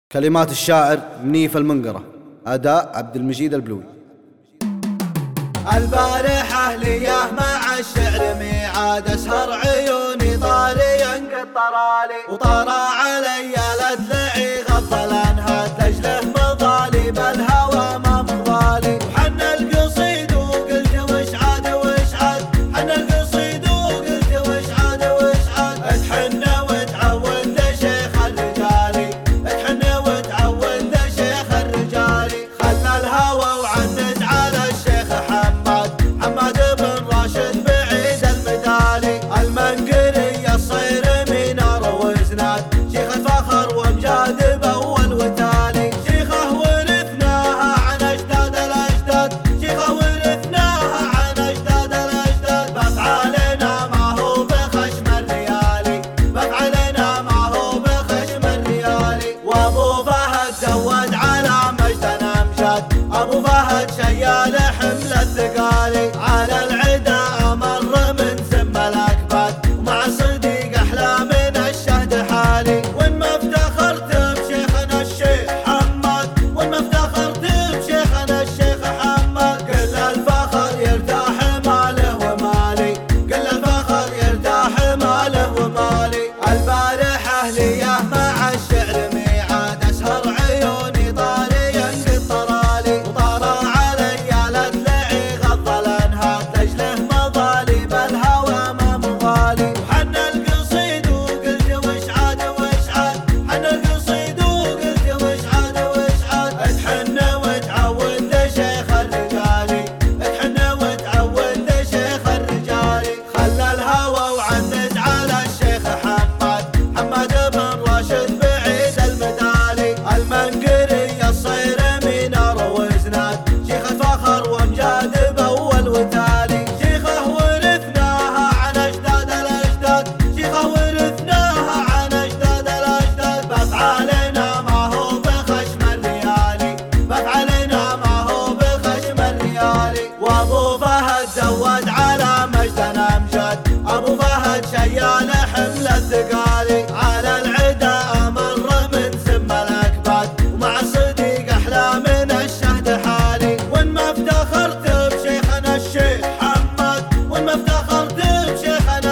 كلمات الشاعر منيف المنقرة، أداء عبد المجيد البلوي. البارحة ليه مع الشعر ميعاد، أسهر عيوني طاريا قد طرالي، وطرى علي لأدلعي غض الأنهاد لأجله مضالي، بالهوى ما مضالي. وحن القصيد وقلت وش عاد وش عاد، حن القصيد وقلت وش عاد وش عاد. اتحن وتعود لشيخ الرجالي، اتحن وتعود لشيخ الرجالي. خلى الهوى وعند على الشيخ حماد بن راشد بعيد المدالي. المنقري الصير منار وزناد، شيخ الفخر وامجاد باول وتالي. شيخه ورثناها عن اجداد الاجداد، شيخه ورثناها عن اجداد الاجداد. بافعالنا ما هو بخشم الريالي، بافعالنا ما هو بخشم الريالي. وابو فهد زود على مجد امجاد، ابو فهد شيال حمل الثقالي. على العدا امر من سم الاكباد، ومع الصديق احلى من الشهد حالي. وان ما افتخرت بشيخنا الشيخ حماد، وان ما افتخرت بشيخنا الشيخ حماد. كل الفخر يرتاح ماله ومالي، كل الفخر يرتاح ماله ومالي. البارحة ليه مع الشعر ميعاد، اسهر عيوني طاريا قد طرالي، وطرى علي لأدلعي غض الأنهاد لأجله مضالي، بالهوى ما مضالي. وحن القصيد وقلت وش عاد وش عاد، حن القصيد وقلت وش عاد وش عاد. اتحن وتعود لشيخ الرجالي، اتحن وتعود لشيخ الرجالي. خلى الهوى وعند على الشيخ حماد بن راشد بعيد المدالي. المنقري الصير منار وزناد، شيخ الفخر وامجاد باول وتالي. شيخه ورثناها عن اجداد الاجداد، شيخه ورثناها عن اجداد الاجداد. بافعالنا ما هو بخشم الريالي، بافعالنا ما هو بخشم الريالي. وابو فهد زود على مجد امجاد، ابو فهد شيال حمل الثقالي. على العدا امر من سم الاكباد، ومع الصديق احلى من الشهد حالي. وان ما افتخرت بشيخنا الشيخ حماد، وان ما افتخرت بشيخنا